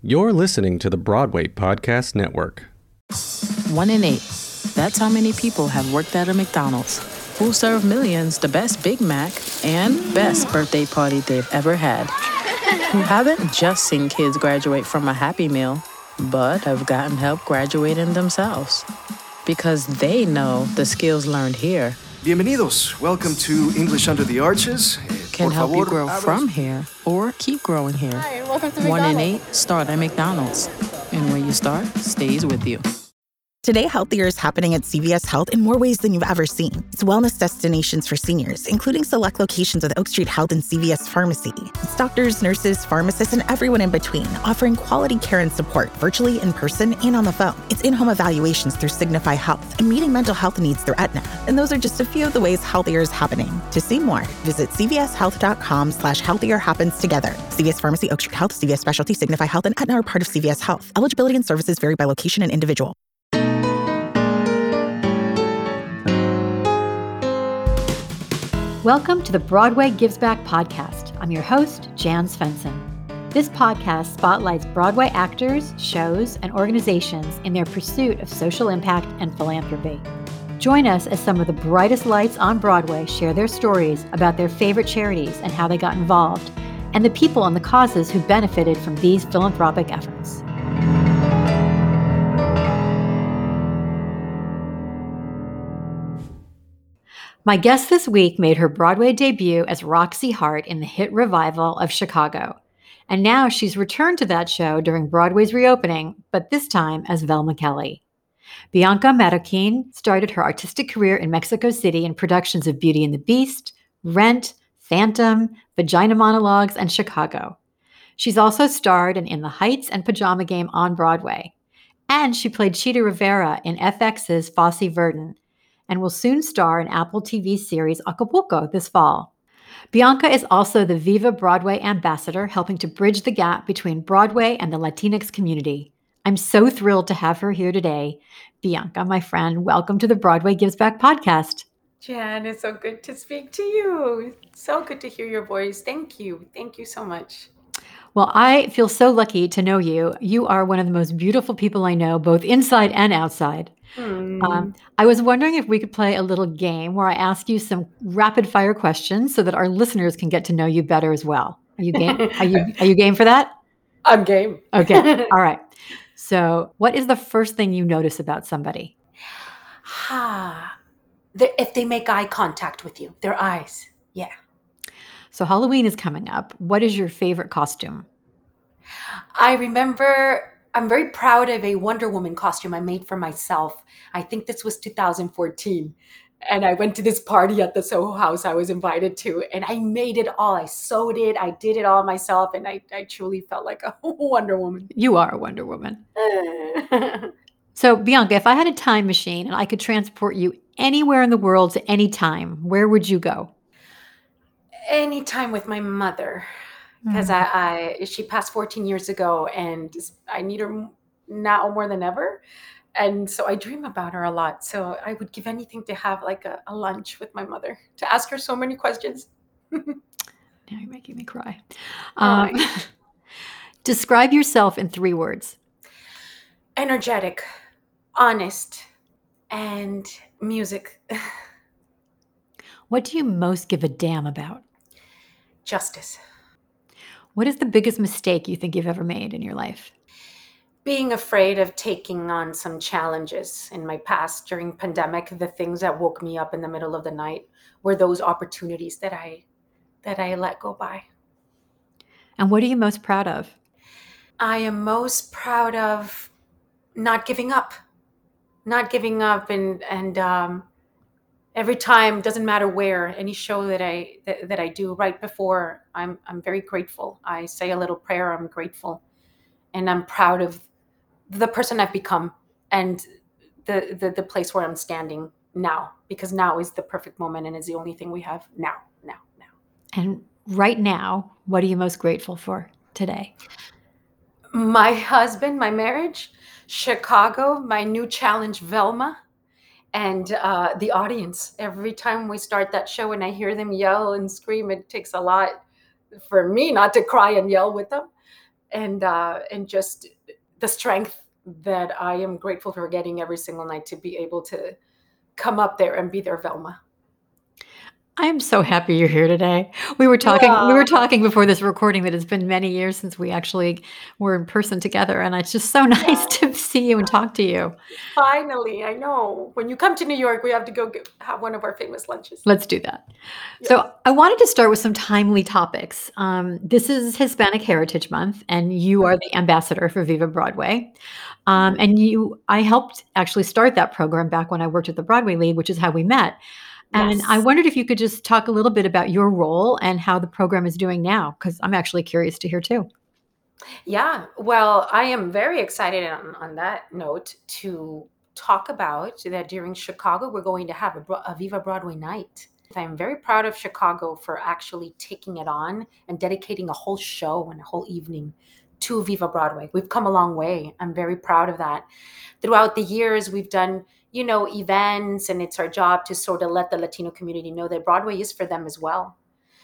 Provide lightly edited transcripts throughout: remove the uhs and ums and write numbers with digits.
You're listening to the Broadway Podcast Network. 1 in 8. That's how many people have worked at a McDonald's. Who'll serve millions the best Big Mac and best birthday party they've ever had. Who haven't just seen kids graduate from a Happy Meal, but have gotten help graduating themselves. Because they know the skills learned here Bienvenidos. Welcome to English Under the Arches. can Por help you favor, grow abra- from here or keep growing here. Hi, and welcome to 1 in McDonald's. 8 start at McDonald's. And when you start, stays with you. Today, Healthier is happening at CVS Health in more ways than you've ever seen. It's wellness destinations for seniors, including select locations with Oak Street Health and CVS Pharmacy. It's doctors, nurses, pharmacists, and everyone in between, offering quality care and support virtually, in person, and on the phone. It's in-home evaluations through Signify Health and meeting mental health needs through Aetna. And those are just a few of the ways Healthier is happening. To see more, visit cvshealth.com/healthier happens together. CVS Pharmacy, Oak Street Health, CVS Specialty, Signify Health, and Aetna are part of CVS Health. Eligibility and services vary by location and individual. Welcome to the Broadway Gives Back podcast. I'm your host, Jan Svensson. This podcast spotlights Broadway actors, shows, and organizations in their pursuit of social impact and philanthropy. Join us as some of the brightest lights on Broadway share their stories about their favorite charities and how they got involved, and the people and the causes who benefited from these philanthropic efforts. My guest this week made her Broadway debut as Roxie Hart in the hit revival of Chicago. And now she's returned to that show during Broadway's reopening, but this time as Velma Kelly. Bianca Marroquin started her artistic career in Mexico City in productions of Beauty and the Beast, Rent, Phantom, Vagina Monologues, and Chicago. She's also starred in The Heights and Pajama Game on Broadway. And she played Chita Rivera in FX's Fosse Verdon, and will soon star in Apple TV series Acapulco this fall. Bianca is also the Viva Broadway ambassador, helping to bridge the gap between Broadway and the Latinx community. I'm so thrilled to have her here today. Bianca, my friend, welcome to the Broadway Gives Back podcast. Jan, it's so good to speak to you. So good to hear your voice. Thank you. Thank you so much. Well, I feel so lucky to know you. You are one of the most beautiful people I know, both inside and outside. I was wondering if we could play a little game where I ask you some rapid fire questions so that our listeners can get to know you better as well. Are you game? Are you game for that? I'm game. Okay. All right. So, what is the first thing you notice about somebody? If they make eye contact with you, their eyes. Yeah. So, Halloween is coming up. What is your favorite costume? I remember I'm very proud of a Wonder Woman costume I made for myself. I think this was 2014. And I went to this party at the Soho House I was invited to, and I made it all. I sewed it. I did it all myself, and I truly felt like a Wonder Woman. You are a Wonder Woman. So, Bianca, if I had a time machine and I could transport you anywhere in the world to any time, where would you go? Anytime with my mother, because she passed 14 years ago, and I need her now more than ever. And so I dream about her a lot. So I would give anything to have like a lunch with my mother, to ask her so many questions. Now you're making me cry. Oh, Describe yourself in 3 words. energetic, honest, and music. What do you most give a damn about? Justice. What is the biggest mistake you think you've ever made in your life? Being afraid of taking on some challenges in my past during pandemic. The things that woke me up in the middle of the night were those opportunities that I let go by. And what are you most proud of? I am most proud of not giving up. And every time, doesn't matter where, any show that I do right before, I'm very grateful. I say a little prayer. I'm grateful, and I'm proud of the person I've become and the place where I'm standing now, because now is the perfect moment and is the only thing we have now. And right now, what are you most grateful for today? My husband, my marriage, Chicago, my new challenge, Velma, and the audience. Every time we start that show and I hear them yell and scream, it takes a lot for me not to cry and yell with them. and just the strength that I am grateful for getting every single night to be able to come up there and be their Velma. I'm so happy you're here today. We were talking before this recording that it's been many years since we actually were in person together, and it's just so nice to see you and talk to you. Finally, I know. When you come to New York, we have to go have one of our famous lunches. Let's do that. So I wanted to start with some timely topics. This is Hispanic Heritage Month, and you are the ambassador for Viva Broadway. I helped actually start that program back when I worked at the Broadway League, which is how we met. And Yes. I wondered if you could just talk a little bit about your role and how the program is doing now, because I'm actually curious to hear too. Yeah, well, I am very excited on that note to talk about that during Chicago, we're going to have a Viva Broadway night. I'm very proud of Chicago for actually taking it on and dedicating a whole show and a whole evening to Viva Broadway. We've come a long way. I'm very proud of that. Throughout the years, we've done, events, and it's our job to sort of let the Latino community know that Broadway is for them as well.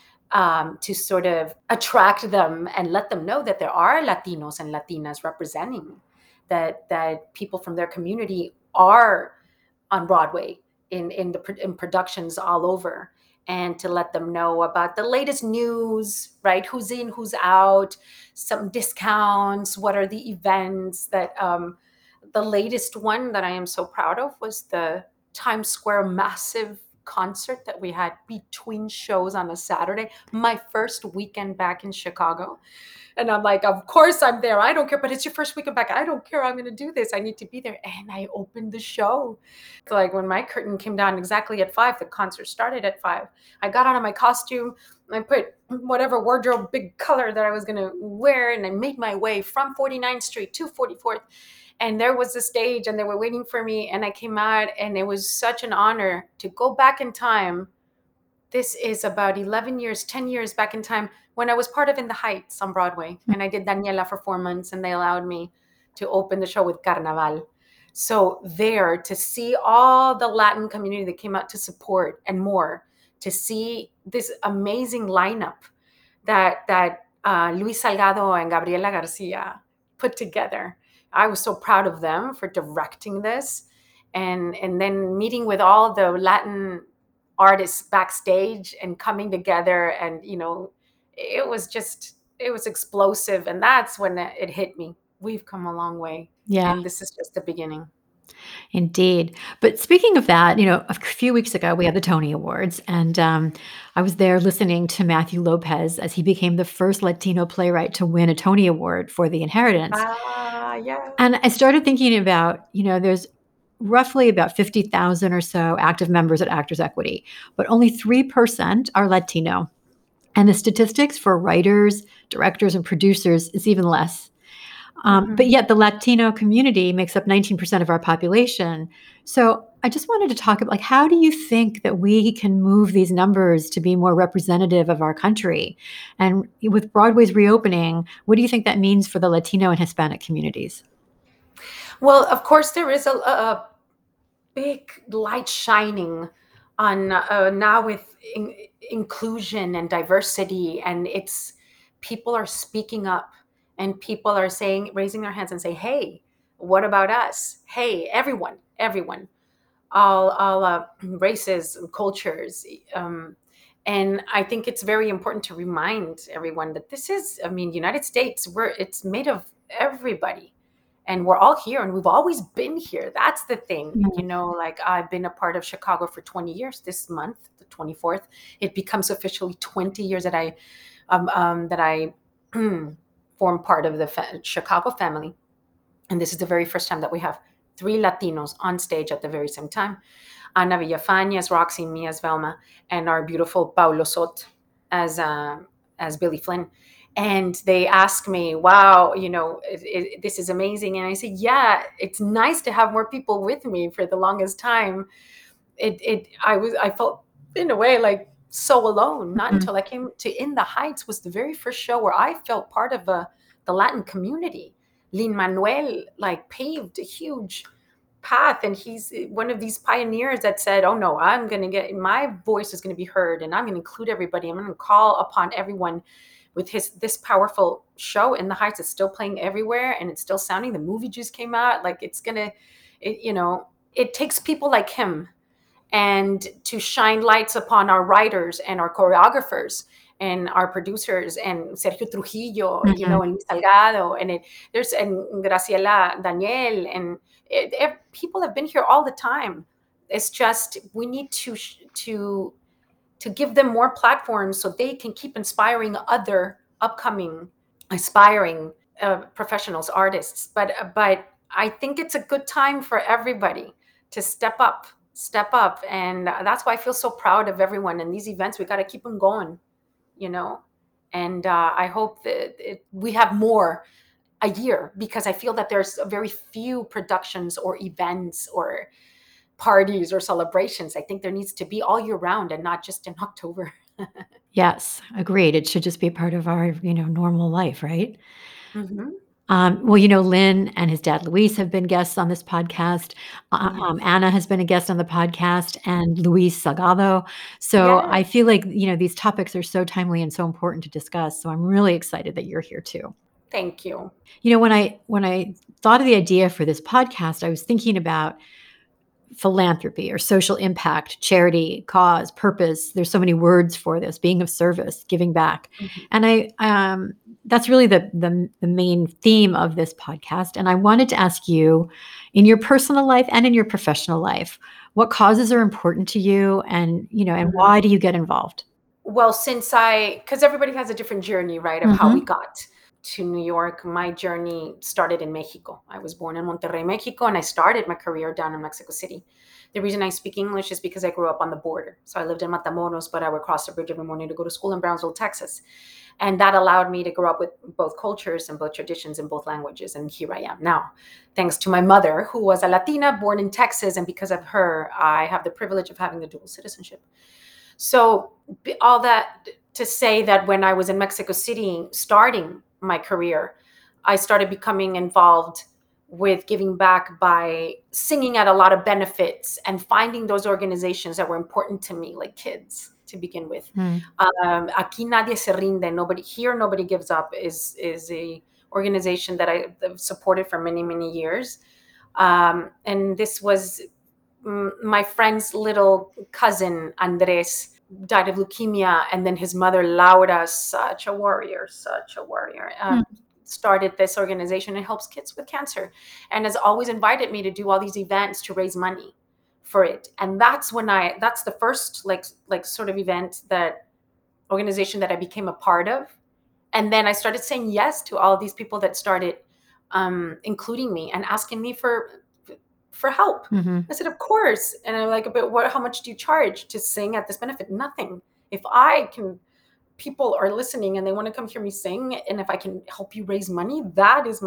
To sort of attract them and let them know that there are Latinos and Latinas representing, that people from their community are on Broadway in productions all over, and to let them know about the latest news, right? Who's in, who's out, some discounts, what are the events that the latest one that I am so proud of was the Times Square massive concert that we had between shows on a Saturday, my first weekend back in Chicago. And I'm like, of course I'm there. I don't care, but it's your first weekend back. I don't care. I'm going to do this. I need to be there. And I opened the show. Like when my curtain came down exactly at 5, the concert started at 5. I got out of my costume and I put whatever wardrobe, big color that I was going to wear. And I made my way from 49th Street to 44th. And there was the stage and they were waiting for me. And I came out and it was such an honor to go back in time. This is about 11 years, 10 years back in time when I was part of In the Heights on Broadway. And I did Daniela for 4 months and they allowed me to open the show with Carnaval. So there, to see all the Latin community that came out to support and more, to see this amazing lineup that Luis Salgado and Gabriela Garcia put together. I was so proud of them for directing this, and then meeting with all the Latin artists backstage and coming together, and it was explosive, and that's when it hit me. We've come a long way. Yeah. And this is just the beginning. Indeed. But speaking of that, a few weeks ago, we had the Tony Awards, and I was there listening to Matthew Lopez as he became the first Latino playwright to win a Tony Award for The Inheritance. Yeah. And I started thinking about, there's roughly about 50,000 or so active members at Actors Equity, but only 3% are Latino. And the statistics for writers, directors, and producers is even less. But yet the Latino community makes up 19% of our population. So I just wanted to talk about, how do you think that we can move these numbers to be more representative of our country? And with Broadway's reopening, what do you think that means for the Latino and Hispanic communities? Well, of course, there is a big light shining on now with inclusion and diversity, and people are speaking up. And people are raising their hands and say, hey, what about us? Hey, everyone, all races and cultures. And I think it's very important to remind everyone that this is, United States, it's made of everybody. And we're all here and we've always been here. That's the thing. I've been a part of Chicago for 20 years this month, the 24th. It becomes officially 20 years that I form part of the Chicago family. And this is the very first time that we have 3 Latinos on stage at the very same time. Ana Villafaña as Roxy, me as Velma, and our beautiful Paulo Sot as Billy Flynn. And they ask me, wow, this is amazing. And I say, yeah, it's nice to have more people with me. For the longest time, I felt in a way like so alone, not until I came to In the Heights was the very first show where I felt part of the Latin community. Lin-Manuel paved a huge path, and he's one of these pioneers that said, oh no, my voice is going to be heard, and I'm going to include everybody. I'm going to call upon everyone with this powerful show In the Heights. It's still playing everywhere, and it's still sounding. The movie just came out. Like it takes people like him and to shine lights upon our writers and our choreographers and our producers and Sergio Trujillo, and Luis Salgado, and Graciela Daniel, and people have been here all the time. It's just we need to give them more platforms so they can keep inspiring other upcoming aspiring professionals, artists. But I think it's a good time for everybody to step up, and that's why I feel so proud of everyone. And these events, we got to keep them going, and I hope that we have more a year, because I feel that there's very few productions or events or parties or celebrations. I think there needs to be all year round and not just in October. Yes, agreed. It should just be part of our, normal life, right? Mm-hmm. Well, Lin and his dad, Luis, have been guests on this podcast. Anna has been a guest on the podcast, and Luis Salgado. So Yes. I feel like, these topics are so timely and so important to discuss. So I'm really excited that you're here too. Thank you. When I thought of the idea for this podcast, I was thinking about philanthropy or social impact, charity, cause, purpose. There's so many words for this, being of service, giving back. Mm-hmm. And that's really the main theme of this podcast. And I wanted to ask you, in your personal life and in your professional life, what causes are important to you, and and why do you get involved? Well, because everybody has a different journey, right, of how we got to New York. My journey started in Mexico. I was born in Monterrey, Mexico, and I started my career down in Mexico City. The reason I speak English is because I grew up on the border. So I lived in Matamoros, but I would cross the bridge every morning to go to school in Brownsville, Texas. And that allowed me to grow up with both cultures and both traditions and both languages. And here I am now, thanks to my mother, who was a Latina born in Texas. And because of her, I have the privilege of having the dual citizenship. So all that to say that when I was in Mexico City starting my career, I started becoming involved with giving back by singing at a lot of benefits and finding those organizations that were important to me, like kids to begin with. Aquí Nadie Se Rinde, nobody gives up is a organization that I've supported for many, many years. And this was my friend's little cousin, Andres, died of leukemia. And then his mother, Laura, such a warrior, started this organization and helps kids with cancer, and has always invited me to do all these events to raise money for it. And that's the first sort of event, that organization that I became a part of. And then I started saying yes to all of these people that started including me and asking me for help. I said, of course. And I'm like, but how much do you charge to sing at this benefit? Nothing. If people are listening and they want to come hear me sing, and if I can help you raise money, that is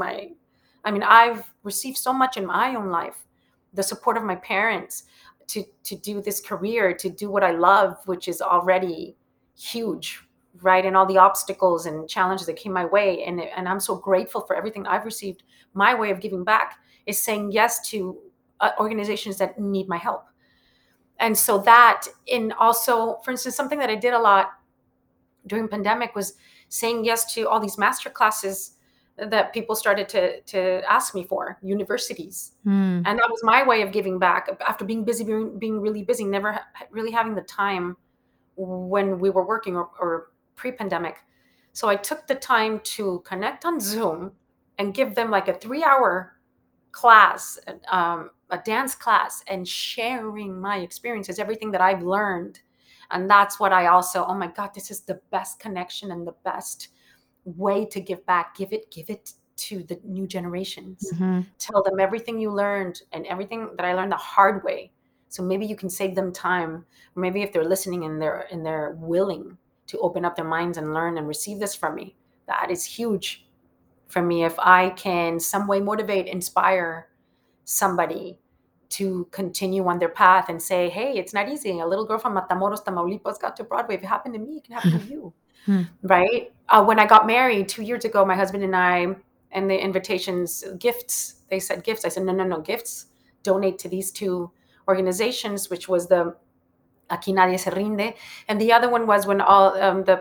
I've received so much in my own life, the support of my parents to do this career, to do what I love, which is already huge, right? And all the obstacles and challenges that came my way. And I'm so grateful for everything I've received. My way of giving back is saying yes to organizations that need my help. And so that, and also, for instance, something that I did a lot during pandemic was saying yes to all these master classes that people started to ask me for, universities. And that was my way of giving back after being busy, being really busy, never really having the time when we were working or pre-pandemic. So I took the time to connect on Zoom and give them like a 3-hour class, a dance class, and sharing my experiences, everything that I've learned. And that's what I also, oh my God, this is the best connection and the best way to give back. Give it to the new generations. Tell them everything you learned and everything that I learned the hard way. So maybe you can save them time. Or maybe if they're listening and they're willing to open up their minds and learn and receive this from me, that is huge for me. If I can some way motivate, inspire somebody to continue on their path and say, hey, it's not easy. A little girl from Matamoros, Tamaulipas got to Broadway. If it happened to me, it can happen to you. Right? When I got married 2 years ago, my husband and I, and the invitations, gifts, they said gifts. I said, no, gifts. Donate to these two organizations, which was the Aquí nadie se rinde. And the other one was when all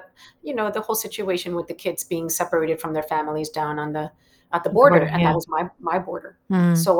the whole situation with the kids being separated from their families down on the at the border, and that was my border. Mm. So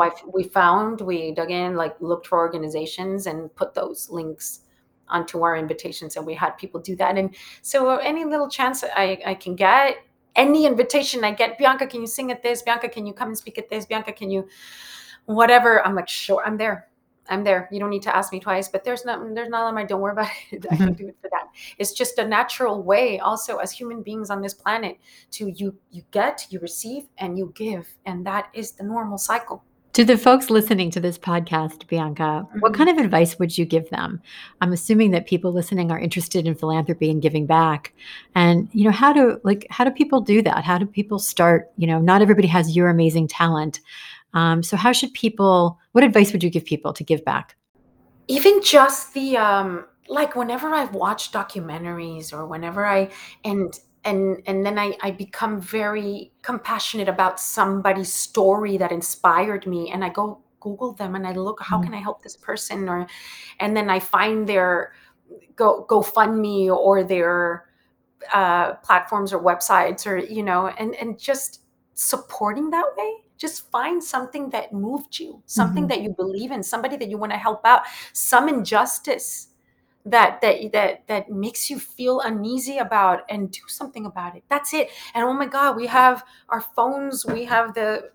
we dug in, like looked for organizations and put those links onto our invitations, and we had people do that. And so any little chance I can get, any invitation I get, Bianca, can you sing at this? Bianca, can you come and speak at this? Bianca, can you whatever? I'm like, sure, I'm there. You don't need to ask me twice, but there's not on my, don't worry about it. I can do it for that. It's just a natural way also as human beings on this planet to you get, you receive, and you give. And that is the normal cycle. To the folks listening to this podcast, Bianca, what kind of advice would you give them? I'm assuming that people listening are interested in philanthropy and giving back. And, how do people do that? How do people start? Not everybody has your amazing talent. So what advice would you give people to give back? Even just the, like whenever I've watched documentaries or whenever and then I become very compassionate about somebody's story that inspired me, and I go Google them and I look, how can I help this person? And then I find their GoFundMe or their platforms or websites, or, and just supporting that way. Just find something that moved you, something that you believe in, somebody that you want to help out, some injustice that makes you feel uneasy about, and do something about it. That's it. And oh my God, we have our phones, we have the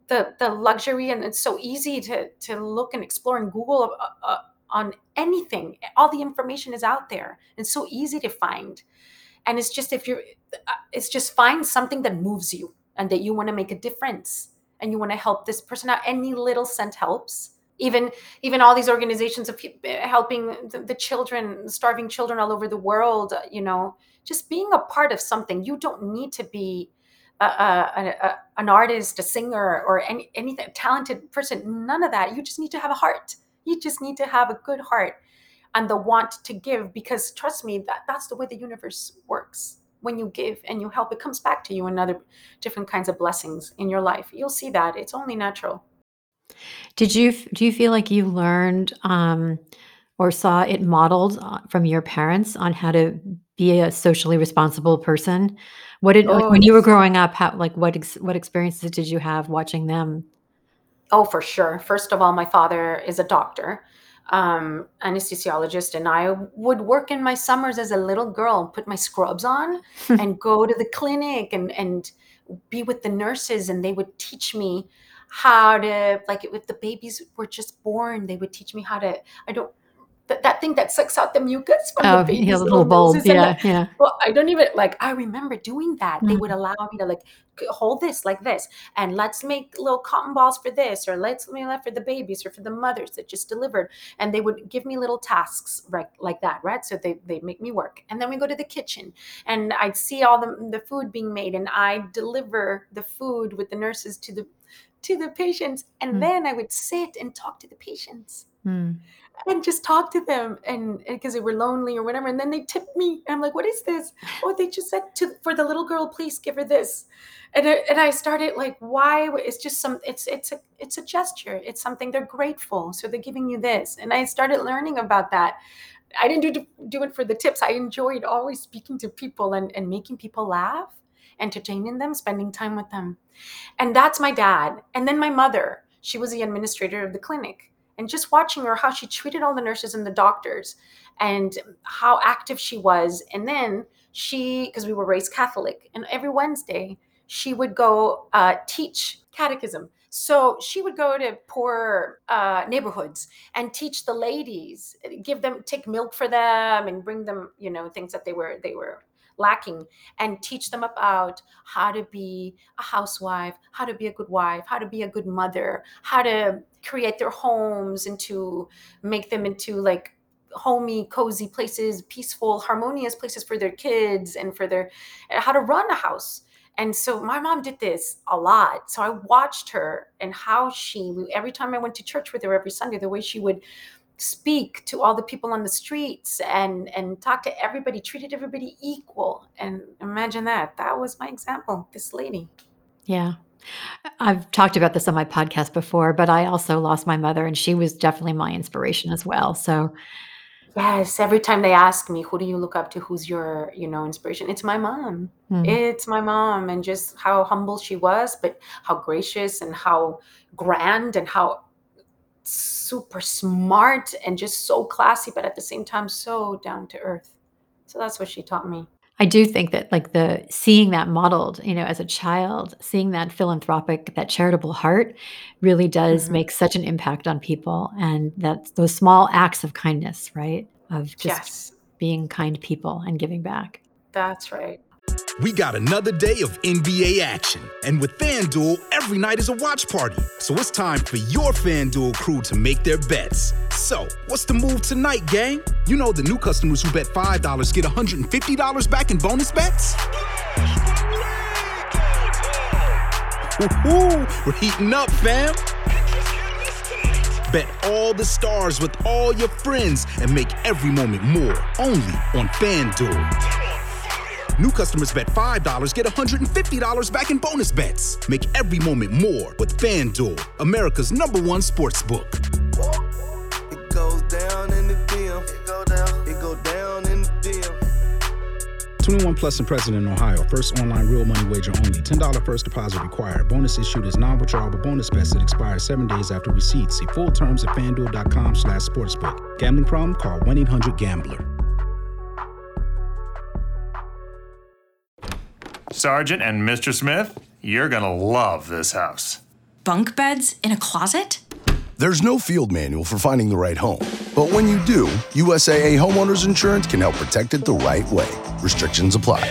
luxury, and it's so easy to look and explore and Google on anything. All the information is out there. It's so easy to find. And it's just it's just find something that moves you and that you want to make a difference. And you want to help this person out. Any little cent helps. Even all these organizations of helping the children, starving children all over the world, just being a part of something. You don't need to be an artist, a singer, or anything, talented person. None of that. You just need to have a heart. You just need to have a good heart and the want to give, because trust me, that's the way the universe works. When you give and you help, it comes back to you in other different kinds of blessings in your life. You'll see that. It's only natural. Do you feel like you learned or saw it modeled from your parents on how to be a socially responsible person? When you were growing up, what experiences did you have watching them? Oh, for sure. First of all, my father is a doctor. Anesthesiologist, and I would work in my summers as a little girl, put my scrubs on and go to the clinic and be with the nurses, and they would teach me how to, like, if the babies were just born, they would teach me how to, that thing that sucks out the mucus from the baby's little bulb. Yeah. Well, I don't even, I remember doing that. They would allow me to hold this like this, and let's make little cotton balls for this, or let's make that for the babies or for the mothers that just delivered. And they would give me little tasks like that, right? So they make me work. And then we go to the kitchen and I'd see all the food being made, and I deliver the food with the nurses to the patients. And then I would sit and talk to the patients. And just talk to them, and because they were lonely or whatever. And then they tipped me. And I'm like, what is this? Oh, they just said for the little girl, please give her this. And I started why? It's just it's a gesture. It's something they're grateful. So they're giving you this. And I started learning about that. I didn't do it for the tips. I enjoyed always speaking to people and making people laugh, entertaining them, spending time with them. And that's my dad. And then my mother, she was the administrator of the clinic. And just watching her, how she treated all the nurses and the doctors and how active she was. And then because we were raised Catholic, and every Wednesday she would go teach catechism. So she would go to poor neighborhoods and teach the ladies, take milk for them and bring them, things that they were lacking, and teach them about how to be a housewife, how to be a good wife, how to be a good mother, how to create their homes and to make them into homey, cozy places, peaceful, harmonious places for their kids and for how to run a house. And so my mom did this a lot. So I watched her and how every time I went to church with her every Sunday, the way she would speak to all the people on the streets and talk to everybody, treated everybody equal. And imagine that was my example, this lady. Yeah. I've talked about this on my podcast before, but I also lost my mother, and she was definitely my inspiration as well. So Yes, every time they ask me, who do you look up to? Who's your, inspiration? It's my mom. Mm. It's my mom, and just how humble she was, but how gracious and how grand and how super smart and just so classy, but at the same time so down to earth. So that's what she taught me. I do think that like the seeing that modeled, as a child, seeing that philanthropic, that charitable heart really does Mhm. make such an impact on people. And that those small acts of kindness, right? Of just Yes, being kind people and giving back. that's right. We got another day of NBA action. And with FanDuel, every night is a watch party. So it's time for your FanDuel crew to make their bets. So, what's the move tonight, gang? You know the new customers who bet $5 get $150 back in bonus bets? Woo-hoo, we're heating up, fam. Bet all the stars with all your friends and make every moment more only on FanDuel. New customers bet $5 get $150 back in bonus bets. Make every moment more with FanDuel, America's #1 sportsbook. It goes down in the DM. It go down in the DM. 21 plus and present in Ohio. First online real money wager only. $10 first deposit required. Bonus issued as non-withdrawable bonus bets that expire 7 days after receipt. See full terms at FanDuel.com/sportsbook. Gambling problem? Call 1-800-GAMBLER. Sergeant and Mr. Smith, you're gonna love this house. Bunk beds in a closet? There's no field manual for finding the right home. But when you do, USAA Homeowners Insurance can help protect it the right way. Restrictions apply.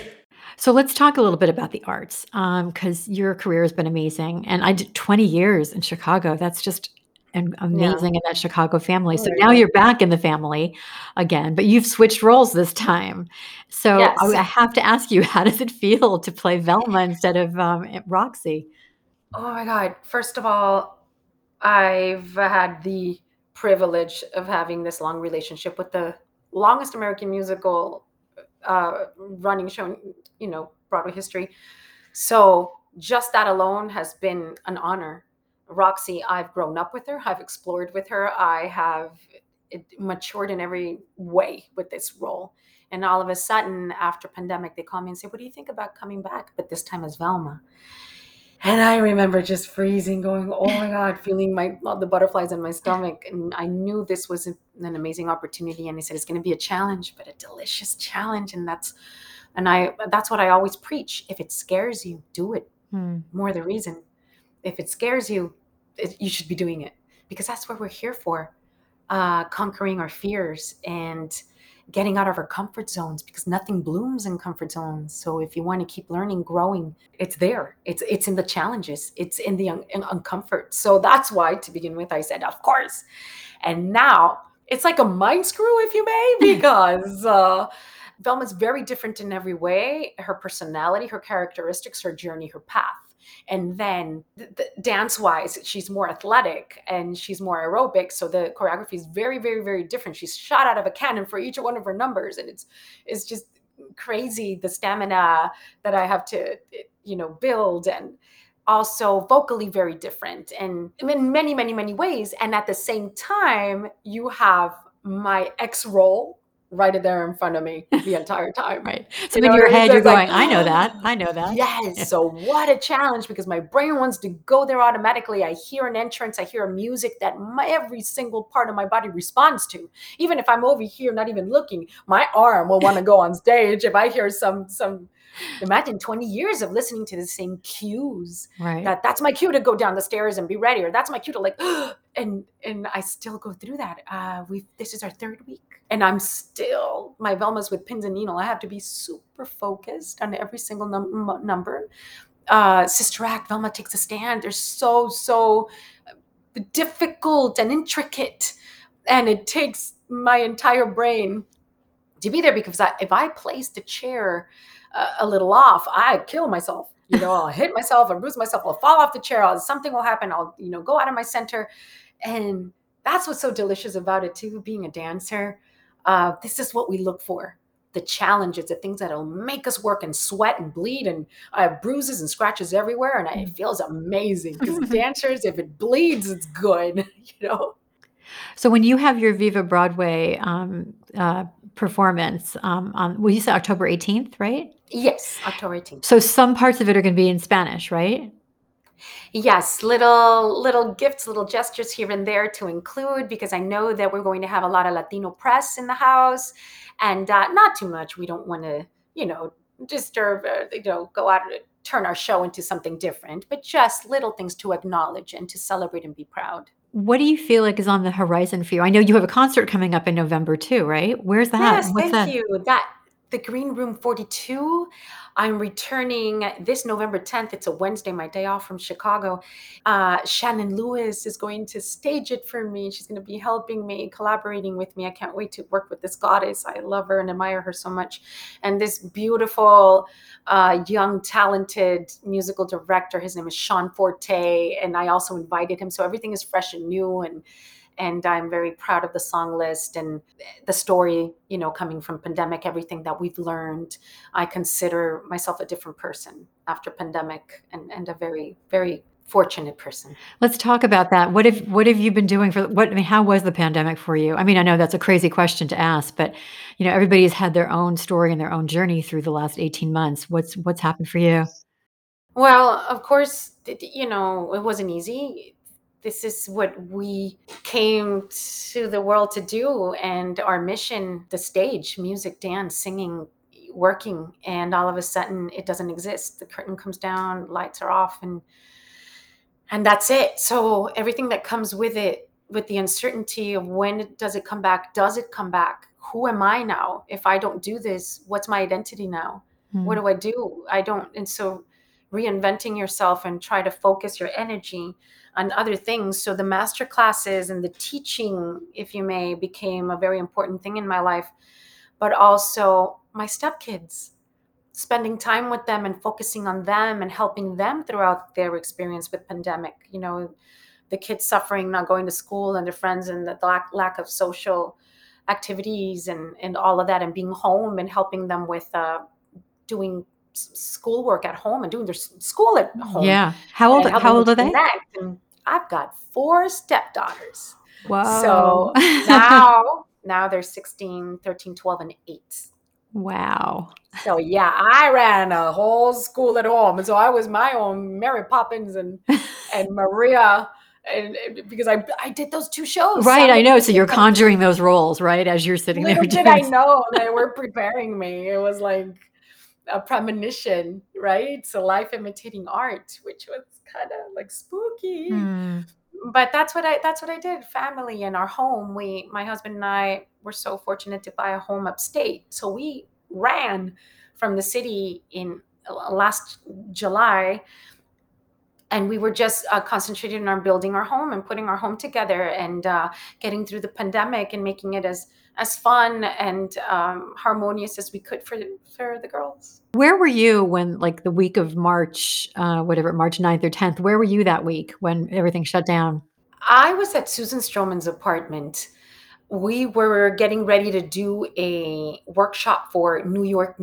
So let's talk a little bit about the arts, because your career has been amazing. And I did 20 years in Chicago. That's just amazing in that Chicago family. So now you're back in the family again, but you've switched roles this time. So Yes. I have to ask you, how does it feel to play Velma instead of Roxy? Oh my God. First of all, I've had the privilege of having this long relationship with the longest American musical running show, Broadway history. So just that alone has been an honor. Roxy, I've grown up with her. I've explored with her. I have matured in every way with this role. And all of a sudden, after pandemic, they call me and say, what do you think about coming back? But this time as Velma. And I remember just freezing, going, oh my God, feeling the butterflies in my stomach. And I knew this was an amazing opportunity. And he said, it's going to be a challenge, but a delicious challenge. And that's what I always preach. If it scares you, do it. More the reason. If it scares you, you should be doing it, because that's what we're here for. Conquering our fears and getting out of our comfort zones, because nothing blooms in comfort zones. So if you want to keep learning, growing, it's there. It's in the challenges. It's in the uncomfort. So that's why, to begin with, I said, of course. And now it's like a mind screw, if you may, because Velma's very different in every way. Her personality, her characteristics, her journey, her path. And then dance-wise, she's more athletic and she's more aerobic. So the choreography is very, very, very different. She's shot out of a cannon for each one of her numbers. And it's just crazy, the stamina that I have to, build. And also vocally very different, and in many, many, many ways. And at the same time, you have my ex role right there in front of me the entire time. Right. So in your head, you're going, I know that. Yes. So what a challenge, because my brain wants to go there automatically. I hear an entrance, I hear a music that every single part of my body responds to. Even if I'm over here, not even looking, my arm will want to go on stage. If I hear some, imagine 20 years of listening to the same cues. Right. That's my cue to go down the stairs and be ready, or that's my cue to and I still go through that. This is our third week, and I'm still, my Velma's with pins and needle. I have to be super focused on every single number. Sister Act, Velma takes a stand. They're so difficult and intricate, and it takes my entire brain to be there, because if I place the chair a little off, I kill myself. I'll hit myself, I'll bruise myself, I'll fall off the chair, something will happen, I'll go out of my center. And that's what's so delicious about it too, being a dancer. This is what we look for. The challenges, the things that'll make us work and sweat and bleed. And I have bruises and scratches everywhere, and it feels amazing, because dancers, if it bleeds, it's good, So when you have your Viva Broadway performance well, you said October 18th, right? Yes, October 18th. So some parts of it are going to be in Spanish, right? Yes, little gifts, little gestures here and there to include, because I know that we're going to have a lot of Latino press in the house, and not too much. We don't want to, disturb, go out and turn our show into something different, but just little things to acknowledge and to celebrate and be proud. What do you feel like is on the horizon for you? I know you have a concert coming up in November too, right? Where's that? Yes, What's thank that? you. The Green Room 42. I'm returning this November 10th. It's a Wednesday, my day off from Chicago. Shannon Lewis is going to stage it for me. She's going to be helping me, collaborating with me. I can't wait to work with this goddess. I love her and admire her so much. And this beautiful, young, talented musical director, his name is Sean Forte. And I also invited him. So everything is fresh and new. And I'm very proud of the song list and the story, coming from pandemic, everything that we've learned. I consider myself a different person after pandemic and a very, very fortunate person. Let's talk about that. What have you been doing how was the pandemic for you? I mean, I know that's a crazy question to ask, but everybody's had their own story and their own journey through the last 18 months. What's happened for you? Well, of course, it wasn't easy. This is what we came to the world to do, and our mission, the stage, music, dance, singing, working, and all of a sudden it doesn't exist. The curtain comes down, lights are off, and that's it. So everything that comes with it, with the uncertainty of when does it come back? Does it come back? Who am I now? If I don't do this, what's my identity now? What do I do? I don't. And so reinventing yourself and try to focus your energy on other things. So the master classes and the teaching, if you may, became a very important thing in my life, but also my stepkids, spending time with them and focusing on them and helping them throughout their experience with pandemic. The kids suffering, not going to school, and their friends, and the lack of social activities and all of that, and being home and helping them with doing schoolwork at home and doing their school at home. Yeah. How old are they? And I've got 4 stepdaughters. Wow. So now they're 16, 13, 12, and 8. Wow. So yeah, I ran a whole school at home. And so I was my own Mary Poppins and Maria, and because I did those 2 shows. Right, I know. So you're conjuring those roles, right, as you're sitting there. Little did I know they were preparing me. It was like a premonition, right? So life imitating art, which was kind of like spooky. But that's what I did. Family in our home. My husband and I were so fortunate to buy a home upstate. So we ran from the city in last July, and we were just concentrated on building our home and putting our home together and getting through the pandemic and making it as fun and harmonious as we could for the girls. Where were you when, like, the week of March 9th or 10th, where were you that week when everything shut down? I was at Susan Stroman's apartment. We were getting ready to do a workshop for New York,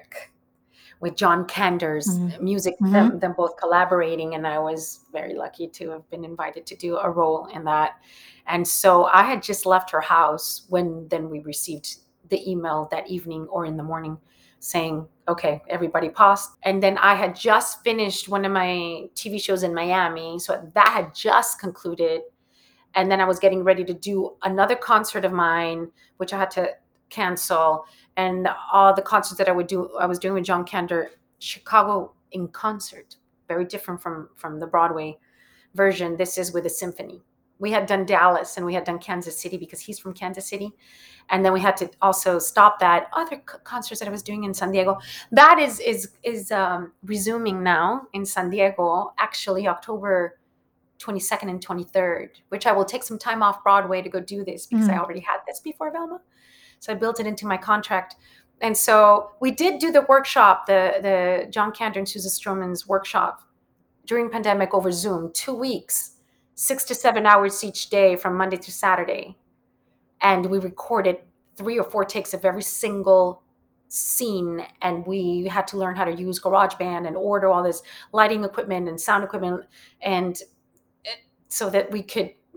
with John Kander's music, them both collaborating. And I was very lucky to have been invited to do a role in that. And so I had just left her house when then we received the email that evening or in the morning saying, okay, everybody paused. And then I had just finished one of my TV shows in Miami. So that had just concluded. And then I was getting ready to do another concert of mine, which I had to cancel. And all the concerts that I was doing with John Kander, Chicago in concert, very different from the Broadway version. This is with a symphony. We had done Dallas and we had done Kansas City because he's from Kansas City. And then we had to also stop that. Other concerts that I was doing in San Diego, that is resuming now in San Diego, actually October 22nd and 23rd, which I will take some time off Broadway to go do this because I already had this before Velma. So I built it into my contract. And so we did do the workshop, the John Kander and Susan Stroman's workshop during pandemic over Zoom, 2 weeks, 6 to 7 hours each day from Monday through Saturday. And we recorded 3 or 4 takes of every single scene. And we had to learn how to use GarageBand and order all this lighting equipment and sound equipment. And so that we could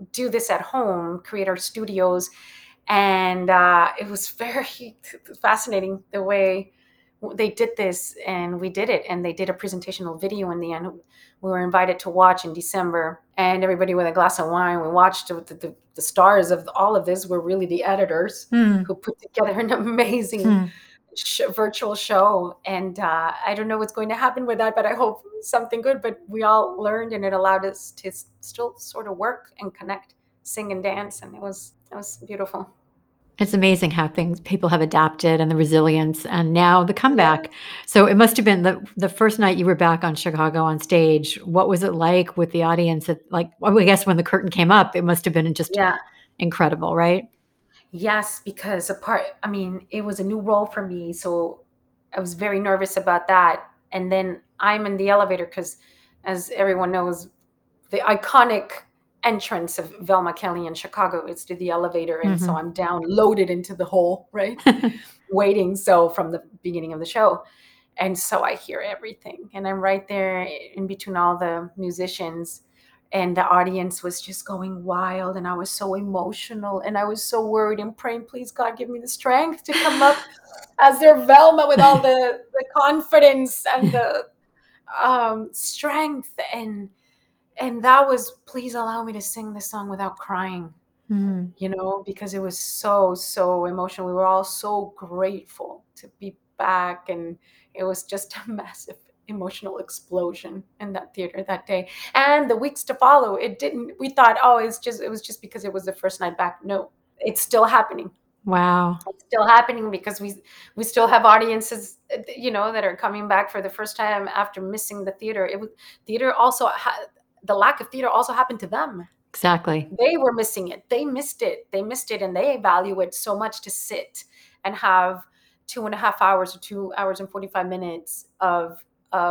do this at home, create our studios. And it was very fascinating the way they did this, and we did it. And they did a presentational video in the end. We were invited to watch in December, and everybody with a glass of wine. We watched the stars of all of this were really the editors who put together an amazing virtual show. And I don't know what's going to happen with that, but I hope something good. But we all learned, and it allowed us to still sort of work and connect, sing and dance, and it was beautiful. It's amazing how people have adapted and the resilience and now the comeback. Yeah. So it must have been the first night you were back on Chicago on stage. What was it like with the audience? I guess when the curtain came up, it must have been just incredible, right? Yes, because it was a new role for me. So I was very nervous about that. And then I'm in the elevator because, as everyone knows, the iconic entrance of Velma Kelly in Chicago is to the elevator. And so I'm down, loaded into the hole, right? Waiting. So from the beginning of the show. And so I hear everything. And I'm right there in between all the musicians. And the audience was just going wild. And I was so emotional. And I was so worried and praying, please, God, give me the strength to come up as their Velma with all the confidence and the strength. And that was, please allow me to sing this song without crying, because it was so, so emotional. We were all so grateful to be back. And it was just a massive emotional explosion in that theater that day. And the weeks to follow, we thought, it was just because it was the first night back. No, it's still happening. Wow. It's still happening because we still have audiences, that are coming back for the first time after missing the theater. The lack of theater also happened to them. Exactly. They were missing it. They missed it. And they value it so much to sit and have 2.5 hours or 2 hours and 45 minutes of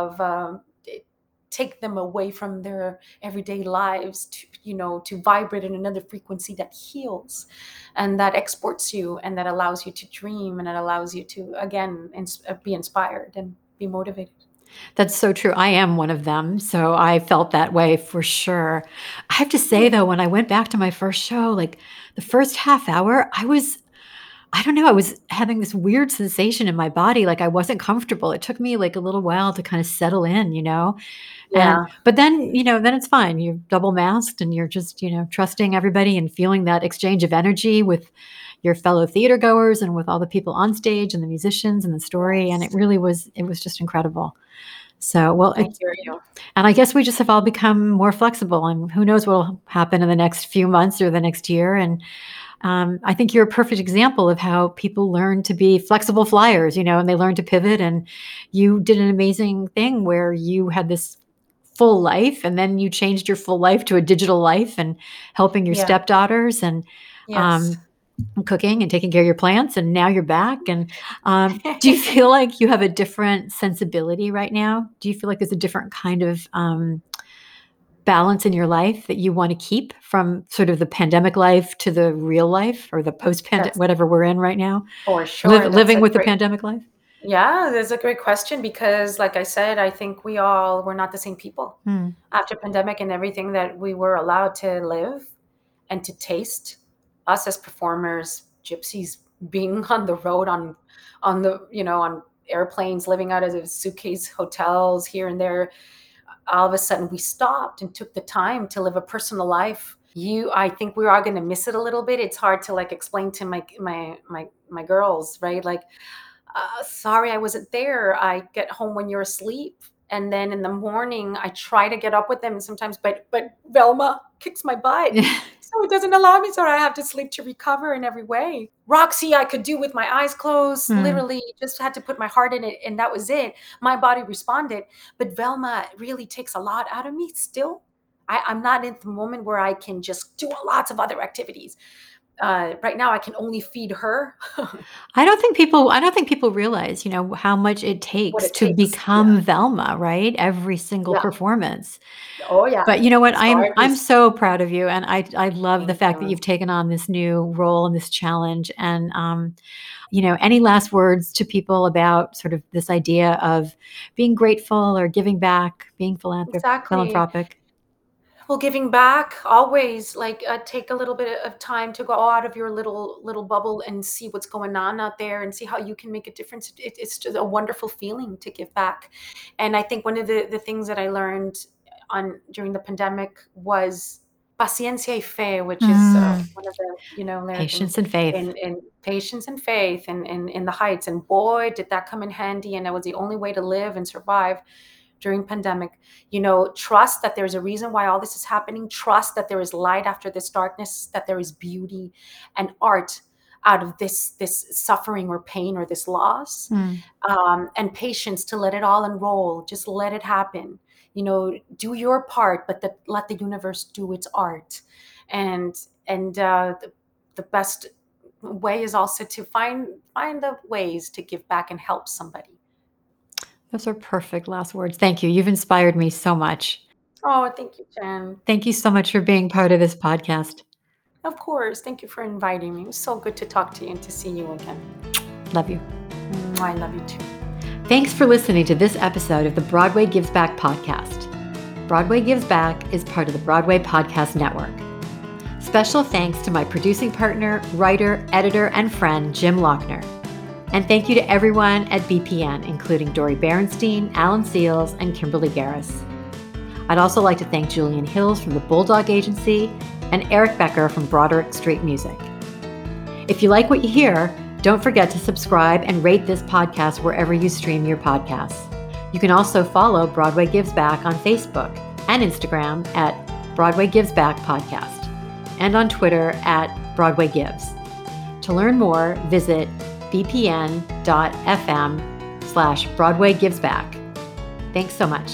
take them away from their everyday lives to vibrate in another frequency that heals and that exports you and that allows you to dream and it allows you to, again, be inspired and be motivated. That's so true. I am one of them. So I felt that way for sure. I have to say, though, when I went back to my first show, like the first half hour, I was having this weird sensation in my body. Like I wasn't comfortable. It took me like a little while to kind of settle in, Yeah. But then, then it's fine. You're double masked and you're just, trusting everybody and feeling that exchange of energy with your fellow theater goers and with all the people on stage and the musicians and the story. Yes. And it was just incredible. So, well, I hear you. And I guess we just have all become more flexible, and who knows what will happen in the next few months or the next year. And I think you're a perfect example of how people learn to be flexible flyers, and they learn to pivot. And you did an amazing thing where you had this full life and then you changed your full life to a digital life and helping your stepdaughters and cooking and taking care of your plants. And now you're back. And do you feel like you have a different sensibility right now? Do you feel like there's a different kind of balance in your life that you want to keep from sort of the pandemic life to the real life or the post-pandemic, whatever we're in right now? For sure. Living with the pandemic life? Yeah, that's a great question because, like I said, I think we're not the same people after pandemic and everything that we were allowed to live and to taste. Us as performers, gypsies, being on the road on airplanes, living out of the suitcase hotels here and there. All of a sudden, we stopped and took the time to live a personal life. I think we are going to miss it a little bit. It's hard to explain to my girls, right? Sorry, I wasn't there. I get home when you're asleep. And then in the morning, I try to get up with them sometimes, but Velma kicks my butt. So it doesn't allow me. So I have to sleep to recover in every way. Roxy, I could do with my eyes closed, literally just had to put my heart in it. And that was it. My body responded. But Velma really takes a lot out of me still. I'm not in the moment where I can just do lots of other activities. Right now I can only feed her. I don't think people realize, how much it takes to become Velma, right? Every single performance. Oh yeah. But you know what? I'm so proud of you. And I love the fact that you've taken on this new role and this challenge. And, any last words to people about sort of this idea of being grateful or giving back, being philanthropic? Well, giving back always, like, take a little bit of time to go out of your little bubble and see what's going on out there and see how you can make a difference. It's just a wonderful feeling to give back. And I think one of the things that I learned during the pandemic was paciencia y fe, which is one of the, patience and faith. And patience and faith in the heights. And boy, did that come in handy. And that was the only way to live and survive during pandemic. Trust that there's a reason why all this is happening. Trust that there is light after this darkness, that there is beauty and art out of this suffering or pain or this loss. And patience to let it all unroll. Just let it happen. Do your part, but let the universe do its art. And the best way is also to find the ways to give back and help somebody. Those are perfect last words. Thank you. You've inspired me so much. Oh, thank you, Jen. Thank you so much for being part of this podcast. Of course. Thank you for inviting me. It was so good to talk to you and to see you again. Love you. I love you too. Thanks for listening to this episode of the Broadway Gives Back podcast. Broadway Gives Back is part of the Broadway Podcast Network. Special thanks to my producing partner, writer, editor, and friend, Jim Lochner. And thank you to everyone at BPN, including Dori Berenstein, Alan Seals, and Kimberly Garris. I'd also like to thank Julian Hills from the Bulldog Agency and Eric Becker from Broderick Street Music. If you like what you hear, don't forget to subscribe and rate this podcast wherever you stream your podcasts. You can also follow Broadway Gives Back on Facebook and Instagram at Broadway Gives Back Podcast and on Twitter at Broadway Gives. To learn more, visit bpn.fm/Broadway Gives Back. Thanks so much.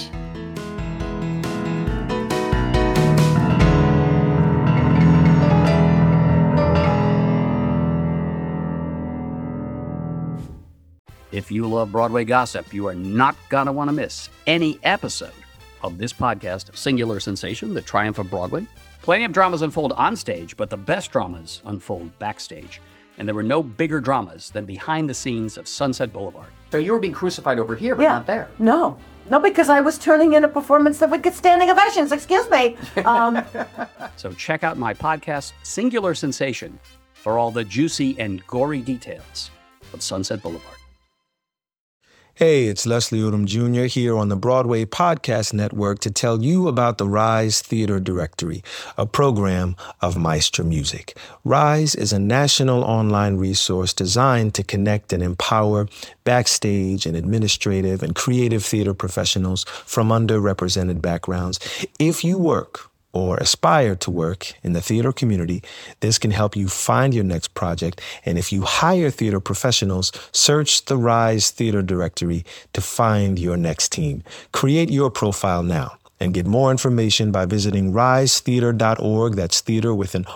If you love Broadway gossip, you are not going to want to miss any episode of this podcast, Singular Sensation, The Triumph of Broadway. Plenty of dramas unfold on stage, but the best dramas unfold backstage. And there were no bigger dramas than behind the scenes of Sunset Boulevard. So you were being crucified over here, but not there. No, because I was turning in a performance that would get standing ovations. Excuse me. So check out my podcast, Singular Sensation, for all the juicy and gory details of Sunset Boulevard. Hey, it's Leslie Odom Jr. here on the Broadway Podcast Network to tell you about the Rise Theater Directory, a program of Maestra Music. Rise is a national online resource designed to connect and empower backstage and administrative and creative theater professionals from underrepresented backgrounds. If you work or aspire to work in the theater community, this can help you find your next project. And if you hire theater professionals, search the Rise Theater Directory to find your next team. Create your profile now and get more information by visiting risetheater.org. That's theater with an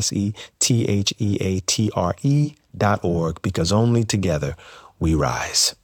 RERISETHEATRE.org, because only together we rise.